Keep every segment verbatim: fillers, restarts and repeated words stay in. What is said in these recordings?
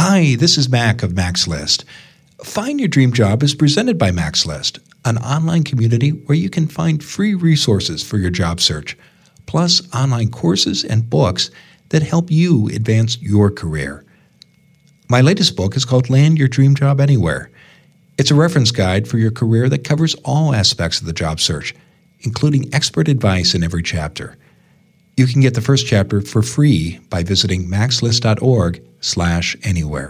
Hi, this is Mac of MaxList. Find Your Dream Job is presented by MaxList, an online community where you can find free resources for your job search, plus online courses and books that help you advance your career. My latest book is called Land Your Dream Job Anywhere. It's a reference guide for your career that covers all aspects of the job search, including expert advice in every chapter. You can get the first chapter for free by visiting maxlist.org slash anywhere.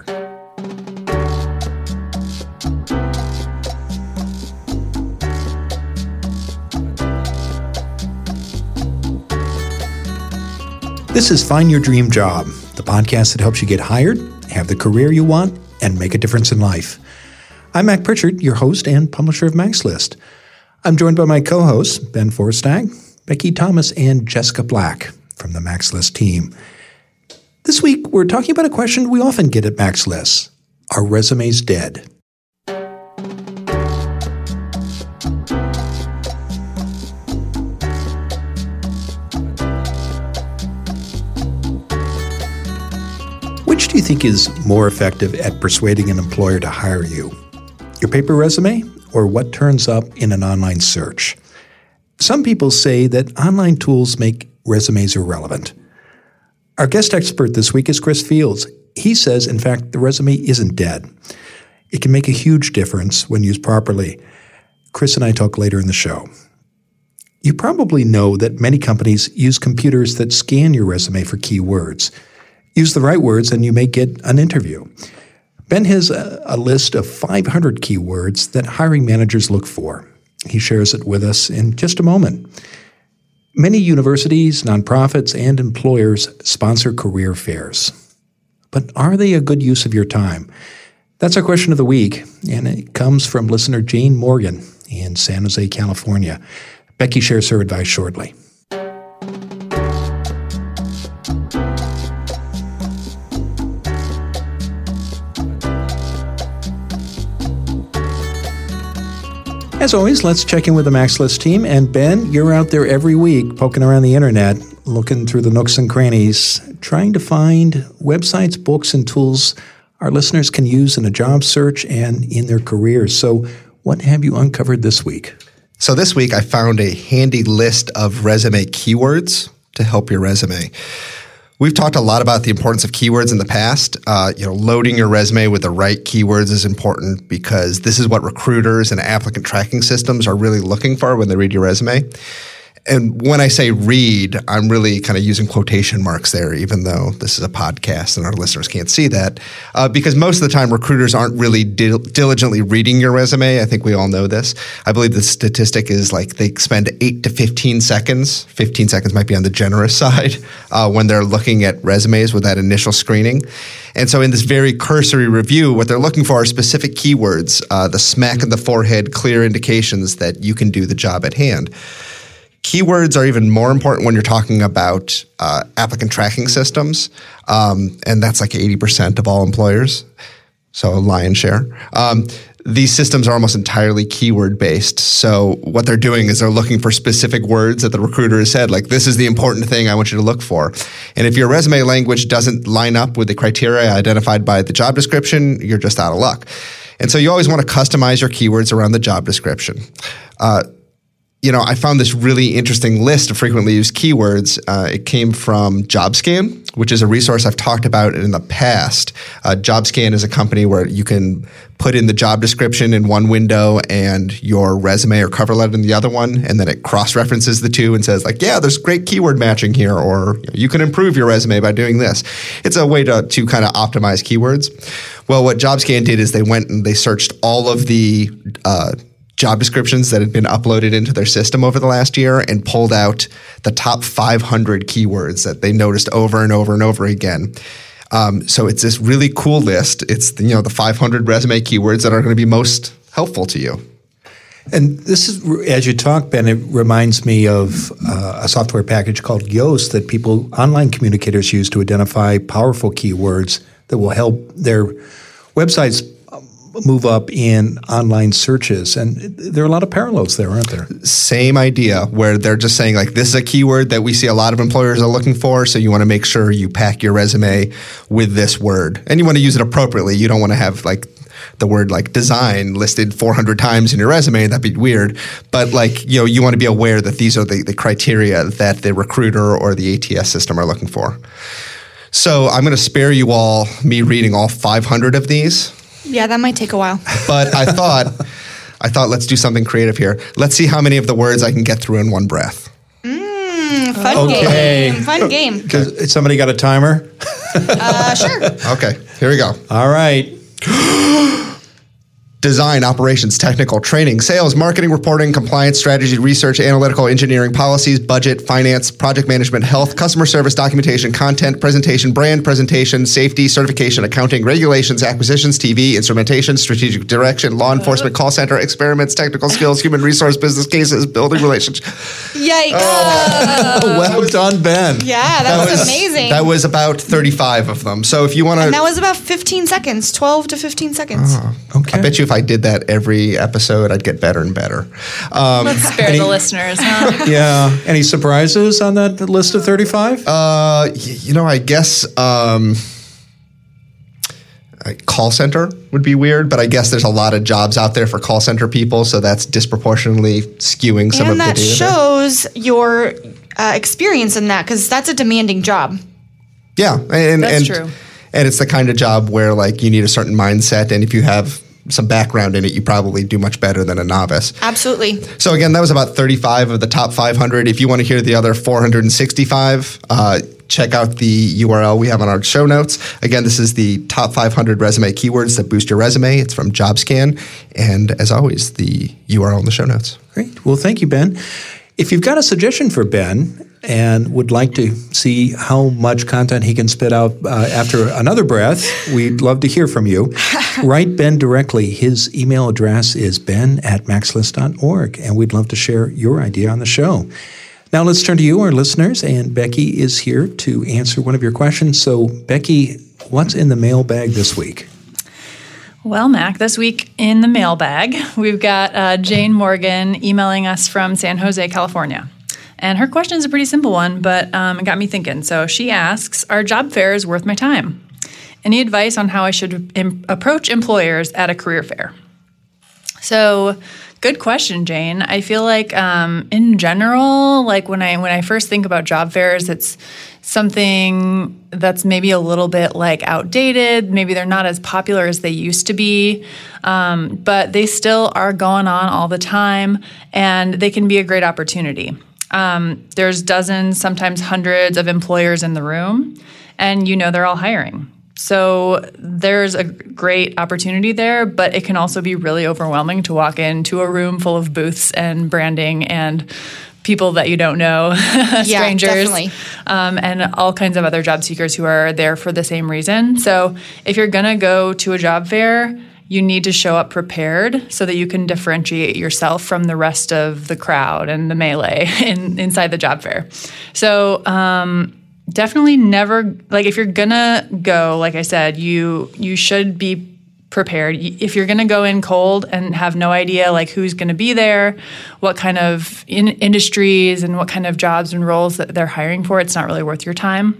This is Find Your Dream Job, the podcast that helps you get hired, have the career you want, and make a difference in life. I'm Mac Pritchard, your host and publisher of MaxList. I'm joined by my co-hosts, Ben Forstag, Becky Thomas, and Jessica Black from the MaxList team. This week, we're talking about a question we often get at MaxList. Are resumes dead? Which do you think is more effective at persuading an employer to hire you? Your paper resume or what turns up in an online search? Some people say that online tools make resumes irrelevant. Our guest expert this week is Chris Fields. He says, in fact, the resume isn't dead. It can make a huge difference when used properly. Chris and I talk later in the show. You probably know that many companies use computers that scan your resume for keywords. Use the right words and you may get an interview. Ben has a, a list of five hundred keywords that hiring managers look for. He shares it with us in just a moment. Many universities, nonprofits, and employers sponsor career fairs. But are they a good use of your time? That's our question of the week, and it comes from listener Jane Morgan in San Jose, California. Becky shares her advice shortly. As always, let's check in with the MaxList team. And Ben, you're out there every week poking around the internet, looking through the nooks and crannies, trying to find websites, books, and tools our listeners can use in a job search and in their careers. So what have you uncovered this week? So this week I found a handy list of resume keywords to help your resume. We've talked a lot about the importance of keywords in the past. Uh, you know, loading your resume with the right keywords is important because this is what recruiters and applicant tracking systems are really looking for when they read your resume. And when I say read, I'm really kind of using quotation marks there, even though this is a podcast and our listeners can't see that, uh, because most of the time recruiters aren't really dil- diligently reading your resume. I think we all know this. I believe the statistic is like they spend eight to fifteen seconds. fifteen seconds might be on the generous side uh, when they're looking at resumes with that initial screening. And so in this very cursory review, what they're looking for are specific keywords, uh, the smack of the forehead, clear indications that you can do the job at hand. Keywords are even more important when you're talking about uh, applicant tracking systems, um, and that's like eighty percent of all employers, so a lion's share. Um, these systems are almost entirely keyword-based, so what they're doing is they're looking for specific words that the recruiter has said, like, this is the important thing I want you to look for. And if your resume language doesn't line up with the criteria identified by the job description, you're just out of luck. And so you always want to customize your keywords around the job description. Uh, You know, I found this really interesting list of frequently used keywords. Uh, it came from JobScan, which is a resource I've talked about in the past. Uh, JobScan is a company where you can put in the job description in one window and your resume or cover letter in the other one, and then it cross-references the two and says, like, yeah, there's great keyword matching here, or you can improve your resume by doing this. It's a way to, to kind of optimize keywords. Well, what JobScan did is they went and they searched all of the uh, job descriptions that had been uploaded into their system over the last year and pulled out the top five hundred keywords that they noticed over and over and over again. Um, so it's this really cool list. It's, you know, the five hundred resume keywords that are going to be most helpful to you. And this is, as you talk, Ben, it reminds me of uh, a software package called Yoast that people, online communicators, use to identify powerful keywords that will help their websites move up in online searches. And there are a lot of parallels there, aren't there? Same idea, where they're just saying, like, this is a keyword that we see a lot of employers are looking for, so you want to make sure you pack your resume with this word. And you want to use it appropriately. You don't want to have, like, the word like design listed four hundred times in your resume. That'd be weird. But like, you know, you want to be aware that these are the, the criteria that the recruiter or the A T S system are looking for. So I'm going to spare you all me reading all five hundred of these. Yeah, that might take a while. But I thought, I thought let's do something creative here. Let's see how many of the words I can get through in one breath. Mm, fun okay. game. Fun game. Does somebody got a timer? uh, sure. Okay, here we go. All right. Design, operations, technical, training, sales, marketing, reporting, compliance, strategy, research, analytical, engineering, policies, budget, finance, project management, health, customer service, documentation, content, presentation, brand presentation, safety, certification, accounting, regulations, acquisitions, T V, instrumentation, strategic direction, law enforcement, call center, experiments, technical skills, human resource, business cases, building relationships. Yikes. Oh, well done, Ben. Yeah, that, That was, was amazing. That was about thirty-five of them. So if you want to, and that was about fifteen seconds, twelve to fifteen seconds. Oh, okay. I bet you if I did that every episode, I'd get better and better. Um, Let's spare any, the listeners, huh? Yeah. Any surprises on that list of thirty-five? Uh, y- you know, I guess um, a call center would be weird, but I guess there's a lot of jobs out there for call center people, so that's disproportionately skewing some and of the that data. shows your uh, experience in that, because that's a demanding job. Yeah, and That's and, true. and it's the kind of job where like you need a certain mindset, and if you have some background in it, you probably do much better than a novice. Absolutely. So again, that was about thirty-five of the top five hundred. If you want to hear the other four hundred sixty-five, uh, check out the U R L we have on our show notes. Again, this is the top five hundred resume keywords that boost your resume. It's from JobScan. And as always, the U R L in the show notes. Great. Well, thank you, Ben. If you've got a suggestion for Ben and would like to see how much content he can spit out uh, after another breath, we'd love to hear from you. Write Ben directly. His email address is ben at maxlist dot org, and we'd love to share your idea on the show. Now let's turn to you, our listeners, and Becky is here to answer one of your questions. So, Becky, what's in the mailbag this week? Well, Mac, this week in the mailbag, we've got uh, Jane Morgan emailing us from San Jose, California. And her question is a pretty simple one, but um, it got me thinking. So she asks, are job fairs worth my time? Any advice on how I should im- approach employers at a career fair? So good question, Jane. I feel like um, in general, like when I when I first think about job fairs, it's something that's maybe a little bit like outdated. Maybe they're not as popular as they used to be, um, but they still are going on all the time, and they can be a great opportunity. Um, there's dozens, sometimes hundreds of employers in the room, and you know they're all hiring. So there's a great opportunity there, but it can also be really overwhelming to walk into a room full of booths and branding and people that you don't know, strangers, yeah, definitely. Um, and all kinds of other job seekers who are there for the same reason. So if you're going to go to a job fair, you need to show up prepared so that you can differentiate yourself from the rest of the crowd and the melee in, inside the job fair. So um, definitely never, like if you're going to go, like I said, you you should be prepared. If you're going to go in cold and have no idea like who's going to be there, what kind of in- industries and what kind of jobs and roles that they're hiring for, it's not really worth your time.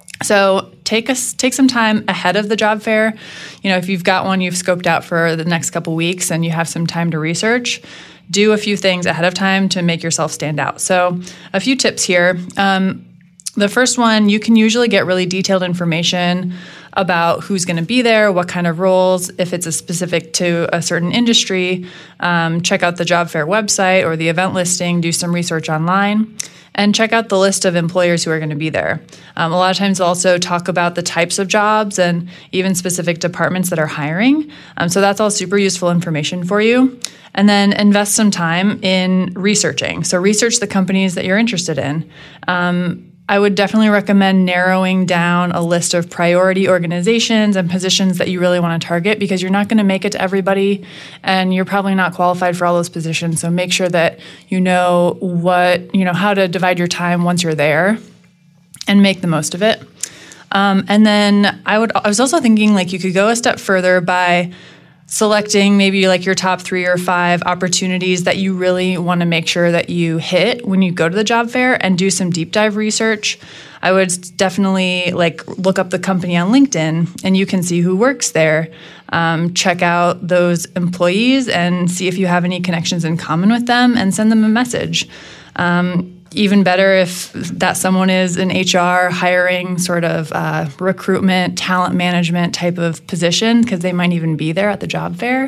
So take us take some time ahead of the job fair. You know, if you've got one you've scoped out for the next couple weeks and you have some time to research, do a few things ahead of time to make yourself stand out. So a few tips here. Um, the first one, you can usually get really detailed information about who's going to be there, what kind of roles, if it's a specific to a certain industry. Um, check out the job fair website or the event listing, do some research online, and check out the list of employers who are going to be there. Um, a lot of times they'll also talk about the types of jobs and even specific departments that are hiring. Um, so that's all super useful information for you. And then invest some time in researching. So research the companies that you're interested in. Um, I would definitely recommend narrowing down a list of priority organizations and positions that you really want to target, because you're not going to make it to everybody and you're probably not qualified for all those positions. So make sure that you know what, you know, how to divide your time once you're there and make the most of it. Um, and then I would, I was also thinking like you could go a step further by selecting maybe like your top three or five opportunities that you really want to make sure that you hit when you go to the job fair and do some deep dive research. I would definitely like look up the company on LinkedIn and you can see who works there. Um, check out those employees and see if you have any connections in common with them and send them a message. Um, even better if that someone is an H R hiring sort of uh, recruitment, talent management type of position, because they might even be there at the job fair.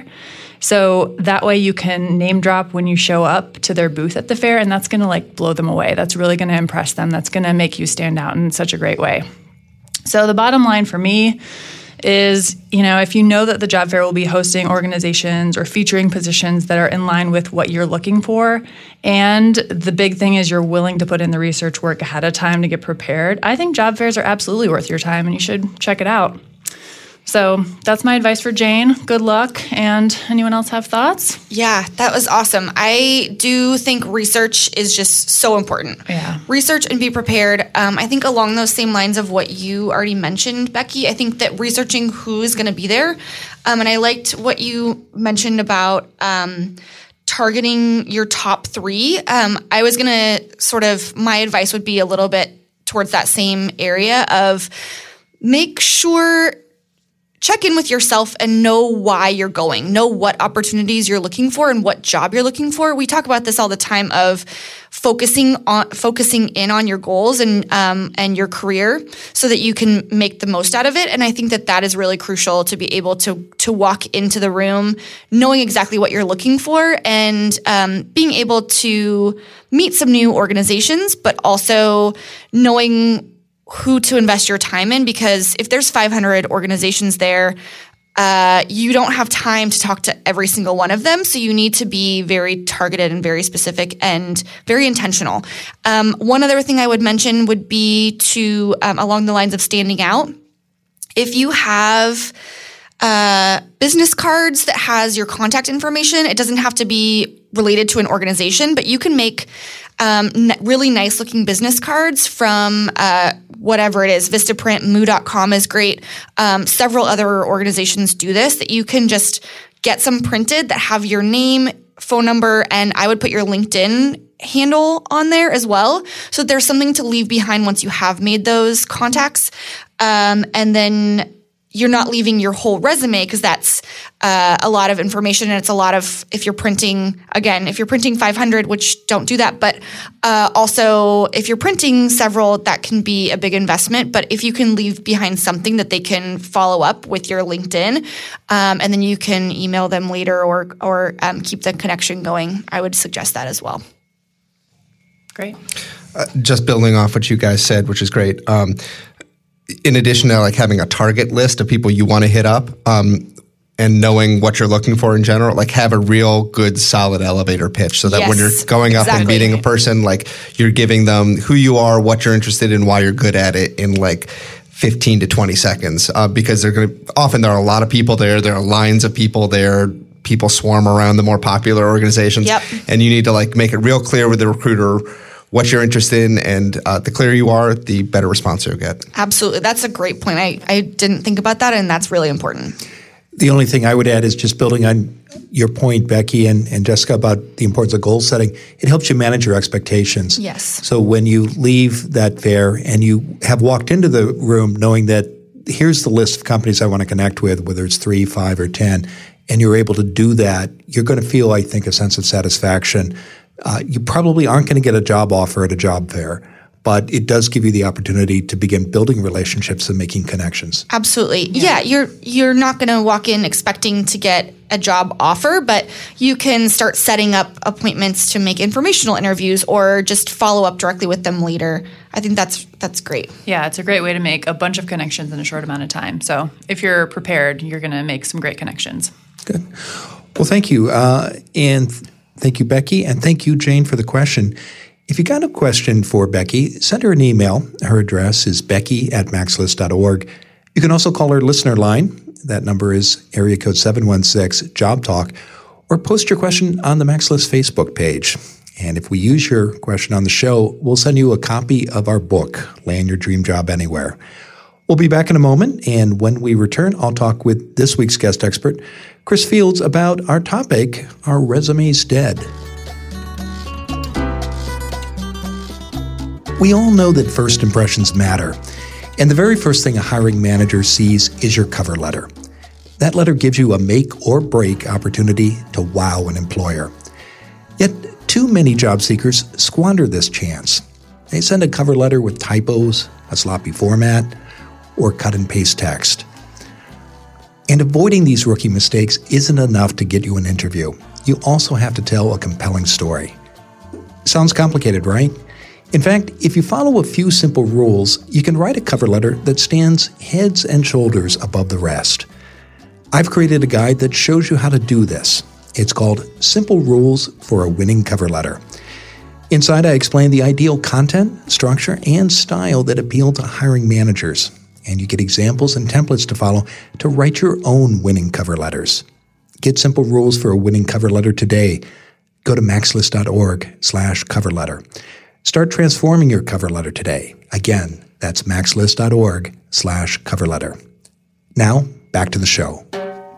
So that way you can name drop when you show up to their booth at the fair, and that's going to like blow them away. That's really going to impress them. That's going to make you stand out in such a great way. So the bottom line for me is, you know, if you know that the job fair will be hosting organizations or featuring positions that are in line with what you're looking for, and the big thing is you're willing to put in the research work ahead of time to get prepared, I think job fairs are absolutely worth your time and you should check it out. So that's my advice for Jane. Good luck. And anyone else have thoughts? Yeah, that was awesome. I do think research is just so important. Yeah. Research and be prepared. Um, I think along those same lines of what you already mentioned, Becky, I think that researching who is going to be there. Um, and I liked what you mentioned about um, targeting your top three. Um, I was going to sort of, my advice would be a little bit towards that same area of make sure check in with yourself and know why you're going, know what opportunities you're looking for and what job you're looking for. We talk about this all the time of focusing on focusing in on your goals and um, and your career so that you can make the most out of it. And I think that that is really crucial to be able to to walk into the room knowing exactly what you're looking for and um, being able to meet some new organizations, but also knowing who to invest your time in, because if there's five hundred organizations there, uh, you don't have time to talk to every single one of them. So you need to be very targeted and very specific and very intentional. Um, one other thing I would mention would be to, um, along the lines of standing out, if you have uh, business cards that has your contact information, it doesn't have to be related to an organization, but you can make Um, n- really nice looking business cards from uh, whatever it is. Vistaprint, moo dot com is great. Um, several other organizations do this, that you can just get some printed that have your name, phone number, and I would put your LinkedIn handle on there as well. So there's something to leave behind once you have made those contacts. Um, and then you're not leaving your whole resume, because that's uh, a lot of information, and it's a lot of, if you're printing, again, if you're printing five hundred, which don't do that, but uh, also if you're printing several, that can be a big investment. But if you can leave behind something that they can follow up with your LinkedIn, um, and then you can email them later or, or um, keep the connection going, I would suggest that as well. Great. Uh, just building off what you guys said, which is great. Um, in addition to like having a target list of people you want to hit up, um, and knowing what you're looking for in general, like have a real good solid elevator pitch so that Yes, when you're going up exactly. and meeting a person, like you're giving them who you are, what you're interested in, why you're good at it in like fifteen to twenty seconds. Uh, because they're going to, often there are a lot of people there. There are lines of people there. People swarm around the more popular organizations. Yep. And you need to like make it real clear with the recruiter what you're interested in, and uh, the clearer you are, the better response you'll get. Absolutely. That's a great point. I, I didn't think about that, and that's really important. The only thing I would add is just building on your point, Becky and, and Jessica, about the importance of goal setting. It helps you manage your expectations. Yes. So when you leave that fair and you have walked into the room knowing that here's the list of companies I want to connect with, whether it's three, five, or ten, and you're able to do that, you're going to feel, I think, a sense of satisfaction. Uh, you probably aren't going to get a job offer at a job fair, but it does give you the opportunity to begin building relationships and making connections. Absolutely. Yeah, yeah you're you're not going to walk in expecting to get a job offer, but you can start setting up appointments to make informational interviews or just follow up directly with them later. I think that's that's great. Yeah, it's a great way to make a bunch of connections in a short amount of time. So if you're prepared, you're going to make some great connections. Good. Well, thank you. Uh, and th- thank you, Becky. And thank you, Jane, for the question. If you got a question for Becky, send her an email. Her address is becky at maxlist dot org. You can also call her listener line. That number is area code seven one six, job talk, or post your question on the MaxList Facebook page. And if we use your question on the show, we'll send you a copy of our book, Land Your Dream Job Anywhere. We'll be back in a moment, and when we return, I'll talk with this week's guest expert, Chris Fields, about our topic, Are Resumes Dead? We all know that first impressions matter, and the very first thing a hiring manager sees is your cover letter. That letter gives you a make or break opportunity to wow an employer. Yet, too many job seekers squander this chance. They send a cover letter with typos, a sloppy format, or cut and paste text. And avoiding these rookie mistakes isn't enough to get you an interview. You also have to tell a compelling story. Sounds complicated, right? In fact, if you follow a few simple rules, you can write a cover letter that stands heads and shoulders above the rest. I've created a guide that shows you how to do this. It's called Simple Rules for a Winning Cover Letter. Inside, I explain the ideal content, structure, and style that appeal to hiring managers. And you get examples and templates to follow to write your own winning cover letters. Get Simple Rules for a Winning Cover Letter today. Go to maxlist.org slash cover letter. Start transforming your cover letter today. Again, that's maxlist.org slash cover letter. Now, back to the show.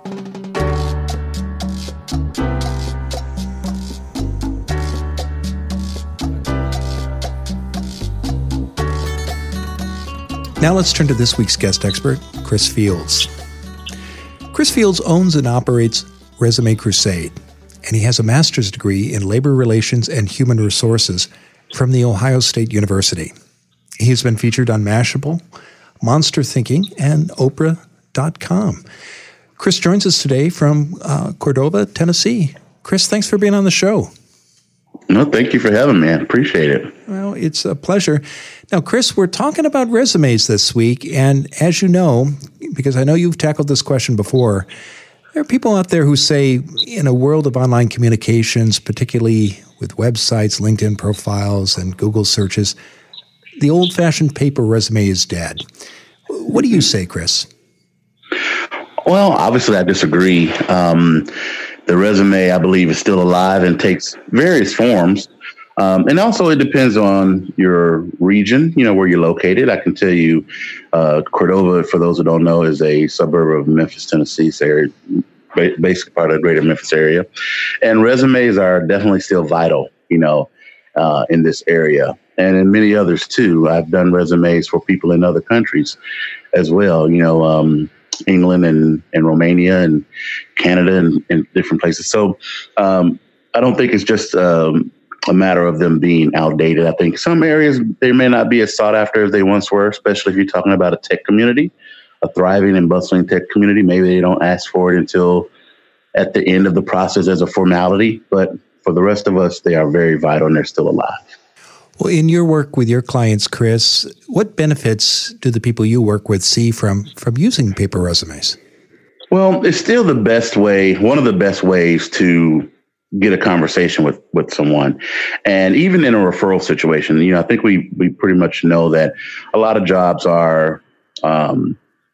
Now let's turn to this week's guest expert, Chris Fields. Chris Fields owns and operates Resume Crusade, and he has a master's degree in labor relations and human resources from The Ohio State University. He has been featured on Mashable, Monster Thinking, and Oprah dot com. Chris joins us today from uh, Cordova, Tennessee. Chris, thanks for being on the show. No, thank you for having me. I appreciate it. Well, it's a pleasure. Now, Chris, we're talking about resumes this week, and as you know, because I know you've tackled this question before, there are people out there who say in a world of online communications, particularly with websites, LinkedIn profiles, and Google searches, the old-fashioned paper resume is dead. What do you say, Chris? Well, obviously, I disagree. Um, the resume, I believe, is still alive and takes various forms. Um, and also, it depends on your region, you know, where you're located. I can tell you, uh, Cordova, for those who don't know, is a suburb of Memphis, Tennessee, so basically part of the greater Memphis area. And resumes are definitely still vital, you know, uh, in this area and in many others, too. I've done resumes for people in other countries as well, you know, um, England and, and Romania and Canada and, and different places. So um, I don't think it's just um, a matter of them being outdated. I think some areas they may not be as sought after as they once were, especially if you're talking about a tech community, a thriving and bustling tech community. Maybe they don't ask for it until at the end of the process as a formality. But for the rest of us, they are very vital and they're still alive. Well, in your work with your clients, Chris, what benefits do the people you work with see from, from using paper resumes? Well, it's still the best way, one of the best ways to get a conversation with, with someone. And even in a referral situation, you know, I think we, we pretty much know that a lot of jobs are, um,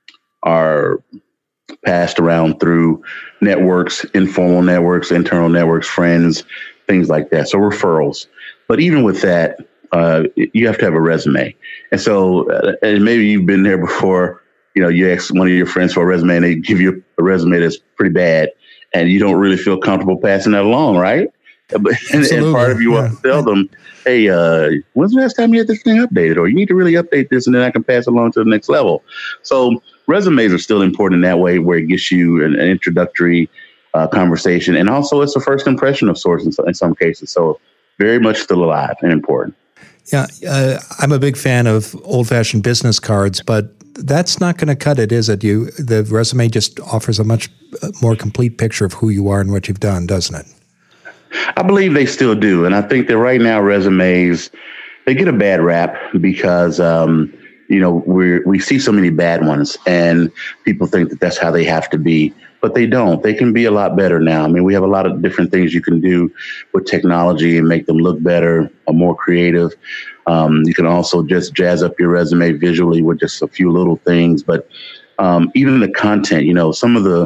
are passed around through networks, informal networks, internal networks, friends, things like that. So referrals. But even with that, uh, you have to have a resume. And so uh, and maybe you've been there before, you know, you ask one of your friends for a resume and they give you a resume that's pretty bad and you don't really feel comfortable passing that along, right? And, and part of you yeah. want to tell them, hey, uh, when's the last time you had this thing updated? Or you need to really update this and then I can pass it along to the next level. So resumes are still important in that way where it gets you an, an introductory uh, conversation. And also it's a first impression of sorts in, in some cases. So very much still alive and important. Yeah, uh, I'm a big fan of old-fashioned business cards, but that's not going to cut it, is it? You, the resume just offers a much more complete picture of who you are and what you've done, doesn't it? I believe they still do. And I think that right now resumes, they get a bad rap because, um, you know, we we see so many bad ones and people think that that's how they have to be. But they don't. They can be a lot better now. I mean, we have a lot of different things you can do with technology and make them look better or more creative. Um, you can also just jazz up your resume visually with just a few little things. But um, even the content, you know, some of the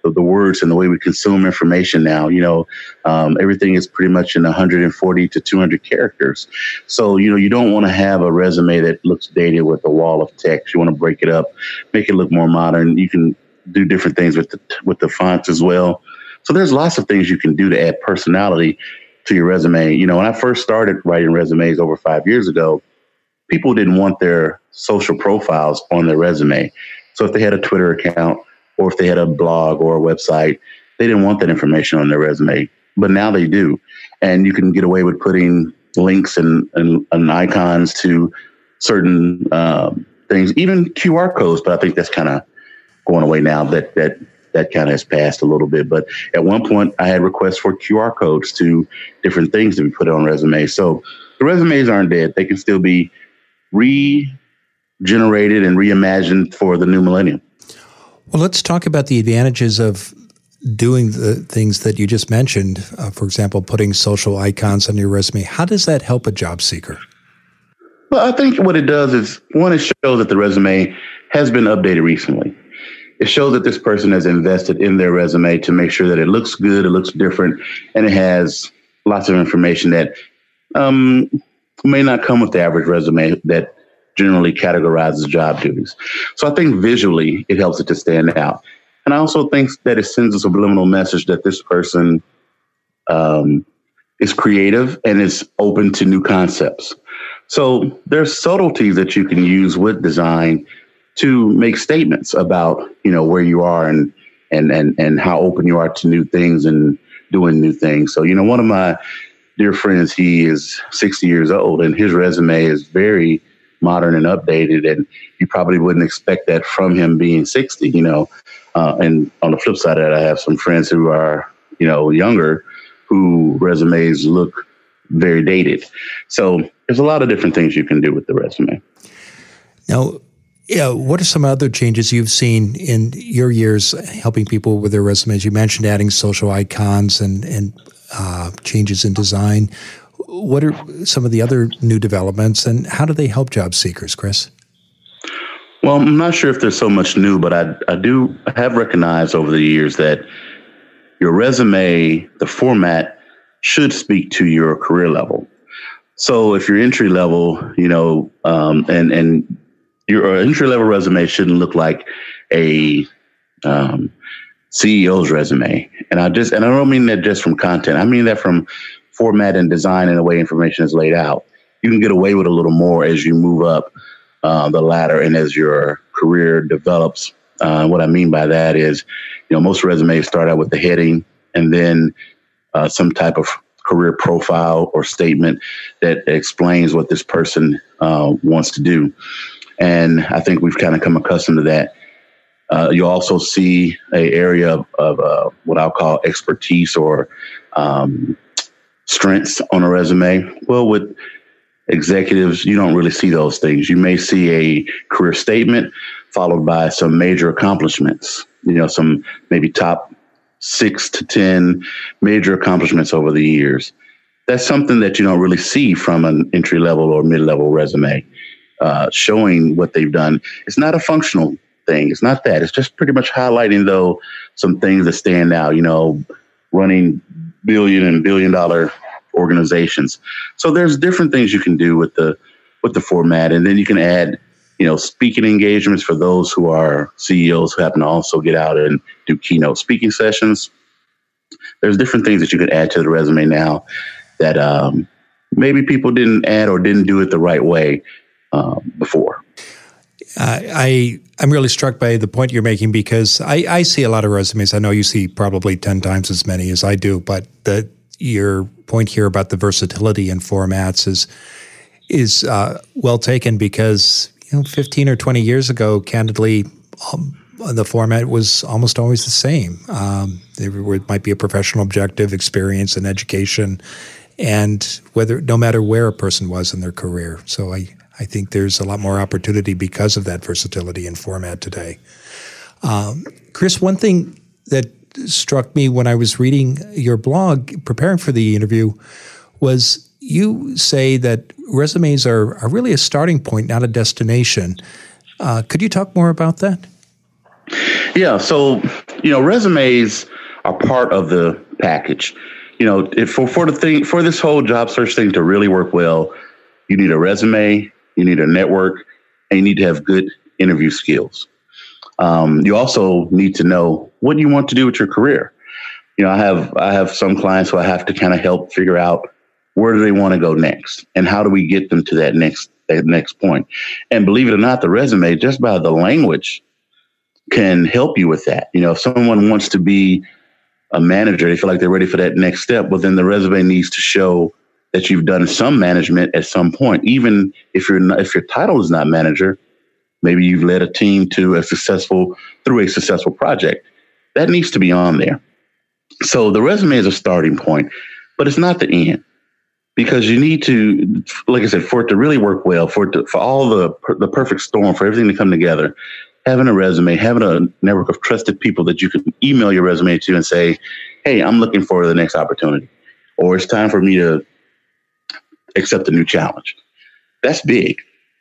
the, the words and the way we consume information now. You know, um, everything is pretty much in one hundred forty to two hundred characters. So, you know, you don't want to have a resume that looks dated with a wall of text. You want to break it up, make it look more modern. You can do different things with the, with the fonts as well. So there's lots of things you can do to add personality to your resume. You know, when I first started writing resumes over five years ago, people didn't want their social profiles on their resume. So if they had a Twitter account or if they had a blog or a website, they didn't want that information on their resume. But now they do. And you can get away with putting links and, and, and icons to certain um, things, even Q R codes. But I think that's kind of going away now. That that that kind of has passed a little bit. But at one point, I had requests for Q R codes to different things to be put on resumes. So the resumes aren't dead. They can still be regenerated and reimagined for the new millennium. Well, let's talk about the advantages of doing the things that you just mentioned. Uh, for example, putting social icons on your resume. How does that help a job seeker? Well, I think what it does is, one, it shows that the resume has been updated recently. It shows that this person has invested in their resume to make sure that it looks good, it looks different, and it has lots of information that um, may not come with the average resume that generally categorizes job duties. So I think visually it helps it to stand out. And I also think that it sends a subliminal message that this person um, is creative and is open to new concepts. So there's subtleties that you can use with design to make statements about, you know, where you are and, and, and, and how open you are to new things and doing new things. So, you know, one of my dear friends, he is sixty years old and his resume is very modern and updated. And you probably wouldn't expect that from him being sixty, you know. Uh, and on the flip side of that, I have some friends who are, you know, younger, who resumes look very dated. So there's a lot of different things you can do with the resume. Now, yeah, what are some other changes you've seen in your years helping people with their resumes? You mentioned adding social icons and, and uh, changes in design. What are some of the other new developments, and how do they help job seekers, Chris? Well, I'm not sure if there's so much new, but I, I do have recognized over the years that your resume, the format, should speak to your career level. So if you're entry level, you know, um, and, and your entry level resume shouldn't look like a um, C E O's resume. And I just, and I don't mean that just from content. I mean that from format and design and the way information is laid out. You can get away with a little more as you move up uh, the ladder and as your career develops. Uh, what I mean by that is, you know, most resumes start out with the heading and then uh, some type of career profile or statement that explains what this person uh, wants to do. And I think we've kind of come accustomed to that. Uh, you also see an area of, of uh, what I'll call expertise or um, strengths on a resume. Well, with executives, you don't really see those things. You may see a career statement followed by some major accomplishments, you know, some maybe top six to ten major accomplishments over the years. That's something that you don't really see from an entry level or mid-level resume. Uh, showing what they've done. It's not a functional thing. It's not that. It's just pretty much highlighting, though, some things that stand out, you know, running billion and billion dollar organizations. So there's different things you can do with the with the format. And then you can add, you know, speaking engagements for those who are C E Os who happen to also get out and do keynote speaking sessions. There's different things that you could add to the resume now that um, maybe people didn't add or didn't do it the right way Uh, before. Uh, I, I'm really struck by the point you're making because I, I see a lot of resumes. I know you see probably ten times as many as I do, but the, your point here about the versatility in formats is is uh, well taken because, you know, fifteen or twenty years ago, candidly, um, the format was almost always the same. Um, there might be a professional objective, experience, and education, and whether no matter where a person was in their career. So I I think there's a lot more opportunity because of that versatility in format today. Um, Chris, one thing that struck me when I was reading your blog, preparing for the interview, was you say that resumes are, are really a starting point, not a destination. Uh, could you talk more about that? Yeah, so you know, resumes are part of the package. You know, if for, for the thing, for this whole job search thing to really work well, you need a resume, you need a network, and you need to have good interview skills. Um, you also need to know what you want to do with your career. You know, I have I have some clients who I have to kind of help figure out where do they want to go next, and how do we get them to that next that next point. And believe it or not, the resume, just by the language, can help you with that. You know, if someone wants to be a manager, they feel like they're ready for that next step, well, then the resume needs to show that you've done some management at some point. Even if you're not, if your title is not manager, maybe you've led a team to a successful through a successful project. That needs to be on there. So the resume is a starting point, but it's not the end, because you need to, like I said, for it to really work well, for it to, for all the the perfect storm, for everything to come together. Having a resume, having a network of trusted people that you can email your resume to and say, hey, I'm looking for the next opportunity, or it's time for me to accept a new challenge. That's big.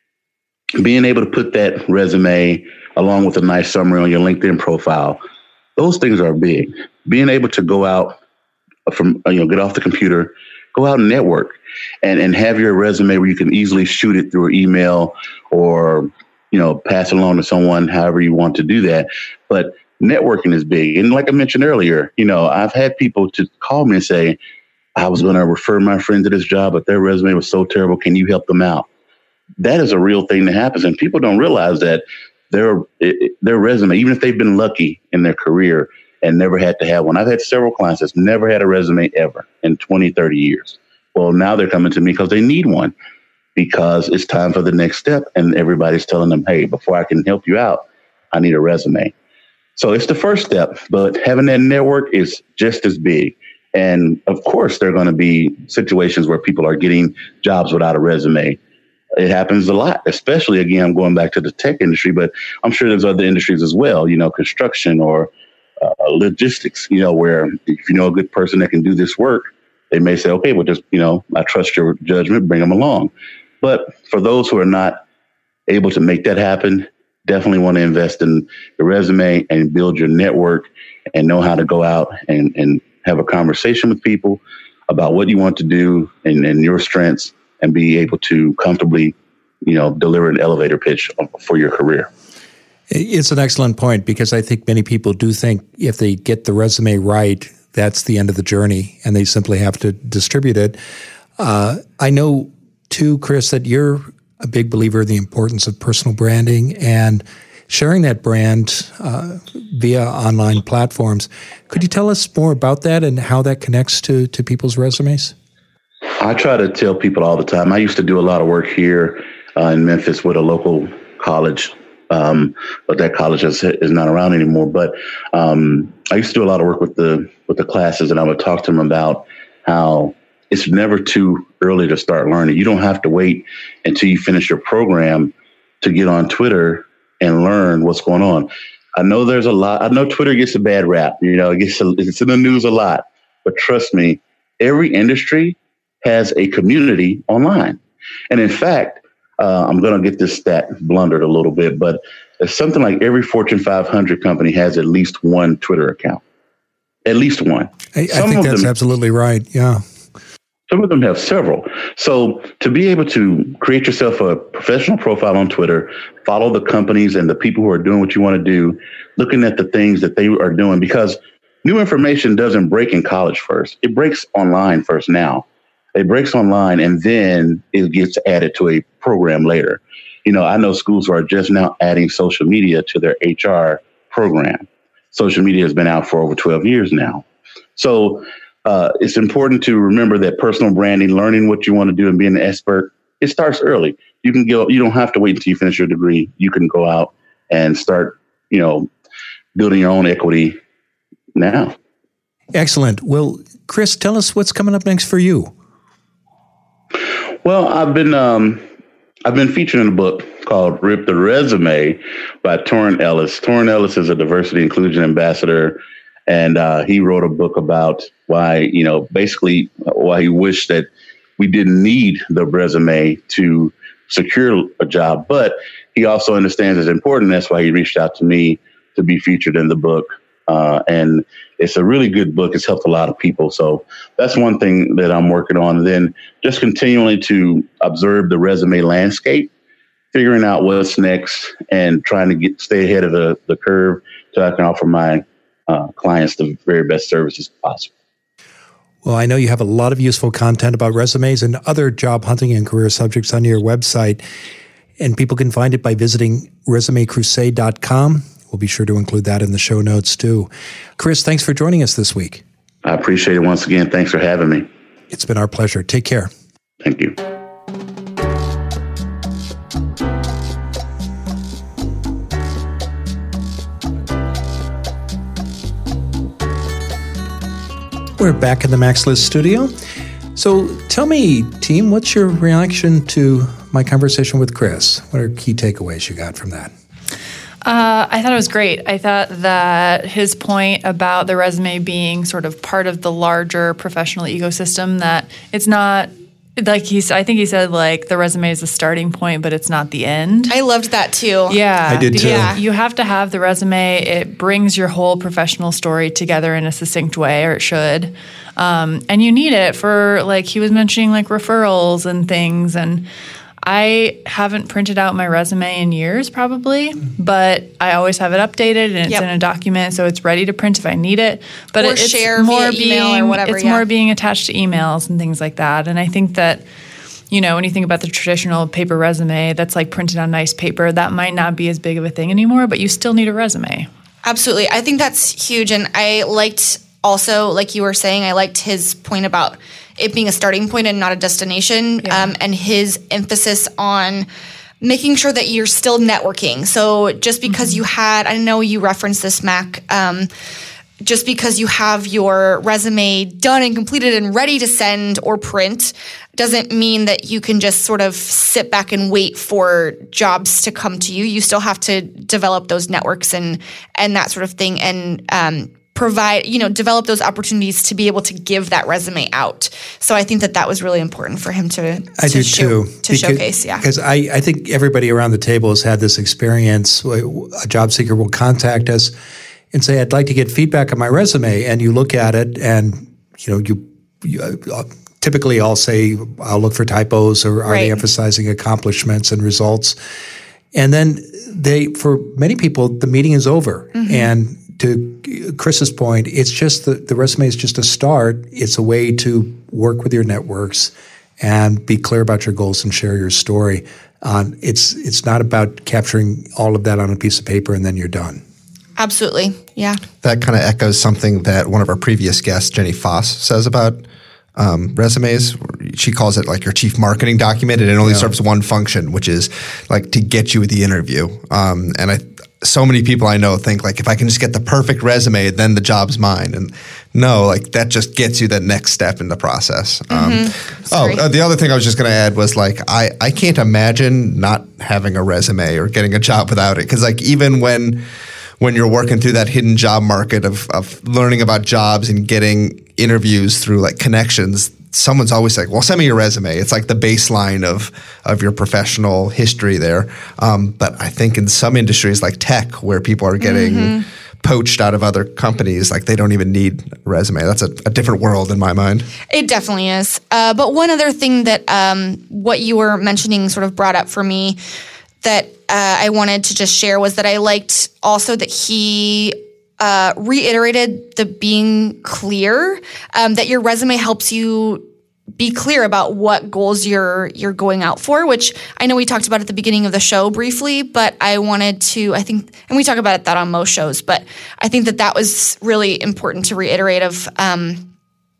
Being able to put that resume along with a nice summary on your LinkedIn profile, those things are big. Being able to go out from, you know, get off the computer, go out and network, and, and have your resume where you can easily shoot it through an email or, you know, pass it along to someone, however you want to do that. But networking is big. And like I mentioned earlier, you know, I've had people to call me and say, I was going to refer my friend to this job, but their resume was so terrible. Can you help them out? That is a real thing that happens. And people don't realize that their, their resume, even if they've been lucky in their career and never had to have one. I've had several clients that's never had a resume ever in twenty, thirty years. Well, now they're coming to me because they need one, because it's time for the next step. And everybody's telling them, hey, before I can help you out, I need a resume. So it's the first step, but having that network is just as big. And of course, there are going to be situations where people are getting jobs without a resume. It happens a lot, especially, again, I'm going back to the tech industry, but I'm sure there's other industries as well, you know, construction or uh, logistics, you know, where if you know a good person that can do this work, they may say, okay, well, just, you know, I trust your judgment, bring them along. But for those who are not able to make that happen, definitely want to invest in your resume and build your network and know how to go out and, and have a conversation with people about what you want to do and, and your strengths, and be able to comfortably, you know, deliver an elevator pitch for your career. It's an excellent point, because I think many people do think if they get the resume right, that's the end of the journey, and they simply have to distribute it. Uh, I know, too, Chris, that you're a big believer in the importance of personal branding and sharing that brand uh, via online platforms. Could you tell us more about that and how that connects to, to people's resumes? I try to tell people all the time. I used to do a lot of work here uh, in Memphis with a local college, um, but that college is, is not around anymore. But um, I used to do a lot of work with the with the classes, and I would talk to them about how it's never too early to start learning. You don't have to wait until you finish your program to get on Twitter and learn what's going on. I know there's a lot. I know Twitter gets a bad rap. You know, it gets a, it's in the news a lot. But trust me, every industry has a community online. And in fact, uh, I'm going to get this stat blundered a little bit, but it's something like every Fortune five hundred company has at least one Twitter account. At least one. I, I think that's them, absolutely right. Yeah. Some of them have several. So to be able to create yourself a professional profile on Twitter, follow the companies and the people who are doing what you want to do, looking at the things that they are doing, because new information doesn't break in college first. It breaks online first now. It breaks online, and then it gets added to a program later. You know, I know schools who are just now adding social media to their H R program. Social media has been out for over twelve years now. So uh, it's important to remember that personal branding, learning what you want to do and being an expert, it starts early. You can go, you don't have to wait until you finish your degree. You can go out and start, you know, building your own equity now. Excellent. Well, Chris, tell us what's coming up next for you. Well, I've been um, I've been featured in a book called Rip the Resume by Torrin Ellis. Torrin Ellis is a diversity inclusion ambassador, and uh, he wrote a book about why, you know, basically why he wished that we didn't need the resume to secure a job. But he also understands it's important. That's why he reached out to me to be featured in the book. Uh, and it's a really good book. It's helped a lot of people. So that's one thing that I'm working on. And then just continually to observe the resume landscape, figuring out what's next and trying to get stay ahead of the, the curve so I can offer my uh, clients the very best services possible. Well, I know you have a lot of useful content about resumes and other job hunting and career subjects on your website, and people can find it by visiting resume crusade dot com. We'll be sure to include that in the show notes too. Chris, thanks for joining us this week. I appreciate it once again. Thanks for having me. It's been our pleasure. Take care. Thank you. We're back in the Max List studio. So tell me, team, what's your reaction to my conversation with Chris? What are key takeaways you got from that? Uh, I thought it was great. I thought that his point about the resume being sort of part of the larger professional ecosystem, that it's not like he's, I think he said like the resume is the starting point, but it's not the end. I loved that too. Yeah. I did too. Yeah. You have to have the resume. It brings your whole professional story together in a succinct way, or it should. Um, and you need it for, like he was mentioning, like referrals and things. And I haven't printed out my resume in years probably, but I always have it updated and it's Yep. in a document, so it's ready to print if I need it. But Or it, it's share more via being, email or whatever, It's yeah. more being attached to emails and things like that. And I think that, you know, when you think about the traditional paper resume that's like printed on nice paper, that might not be as big of a thing anymore, but you still need a resume. Absolutely. I think that's huge. And I liked also, like you were saying, I liked his point about it being a starting point and not a destination, Yeah. um, and his emphasis on making sure that you're still networking. So just because Mm-hmm. you had, I know you referenced this, Mac, um, just because you have your resume done and completed and ready to send or print doesn't mean that you can just sort of sit back and wait for jobs to come to you. You still have to develop those networks and and that sort of thing, and um, provide, you know, develop those opportunities to be able to give that resume out. So I think that that was really important for him to, I to do show, too. to because, showcase. Yeah. Because I, I think everybody around the table has had this experience. A job seeker will contact us and say, I'd like to get feedback on my resume. And you look at it and, you know, you, you uh, typically I'll say, I'll look for typos, or are Right. they emphasizing accomplishments and results? And then they, for many people, the meeting is over. Mm-hmm. And to Chris's point, it's just the, the resume is just a start. It's a way to work with your networks and be clear about your goals and share your story. Um, it's it's not about capturing all of that on a piece of paper and then you're done. Absolutely. Yeah. That kind of echoes something that one of our previous guests, Jenny Foss, says about um, resumes. She calls it like your chief marketing document, and it only Yeah. serves one function, which is like to get you the interview. Um, and I, so many people I know think like, if I can just get the perfect resume, then the job's mine. And no, like that just gets you that next step in the process. Um, Sorry. oh, uh, the other thing I was just going to add was like, I, I can't imagine not having a resume or getting a job without it. Cause like even when, when you're working through that hidden job market of, of learning about jobs and getting interviews through like connections, someone's always like, well, send me your resume. It's like the baseline of, of your professional history there. Um, but I think in some industries like tech, where people are getting mm-hmm. poached out of other companies, like they don't even need a resume. That's a, a different world in my mind. It definitely is. Uh, but one other thing that um, what you were mentioning sort of brought up for me that uh, I wanted to just share was that I liked also that he uh, reiterated the being clear, um, that your resume helps you be clear about what goals you're you're going out for, which I know we talked about at the beginning of the show briefly, but I wanted to, I think, and we talk about that on most shows, but I think that that was really important to reiterate of, um,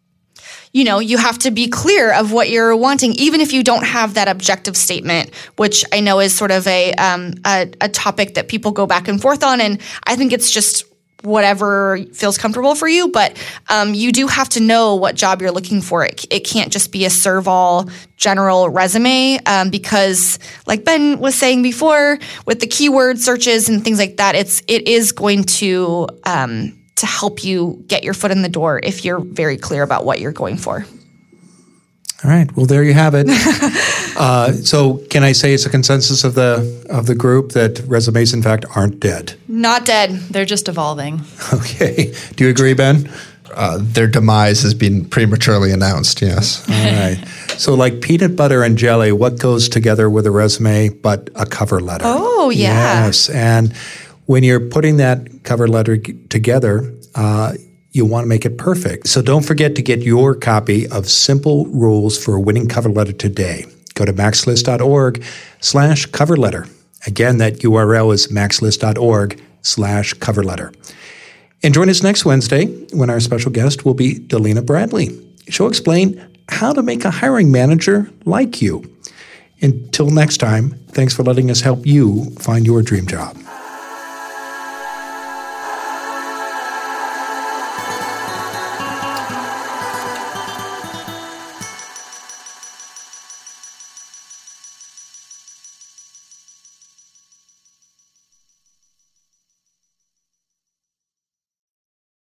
you know, you have to be clear of what you're wanting, even if you don't have that objective statement, which I know is sort of a um, a, a topic that people go back and forth on, and I think it's just whatever feels comfortable for you, but um, you do have to know what job you're looking for. It, it can't just be a serve-all general resume um, because, like Ben was saying before, with the keyword searches and things like that, it's it is going to um, to help you get your foot in the door if you're very clear about what you're going for. All right. Well, there you have it. uh, so, can I say it's a consensus of the of the group that resumes, in fact, aren't dead? Not dead. They're just evolving. Okay. Do you agree, Ben? Uh, their demise has been prematurely announced, yes. All right. So like peanut butter and jelly, what goes together with a resume but a cover letter? Oh, yeah. Yes. And when you're putting that cover letter g- together, uh, you want to make it perfect. So don't forget to get your copy of Simple Rules for a Winning Cover Letter today. Go to maxlist.org slash cover letter. Again, that U R L is maxlist.org slash cover letter. And join us next Wednesday when our special guest will be Delina Bradley. She'll explain how to make a hiring manager like you. Until next time, thanks for letting us help you find your dream job.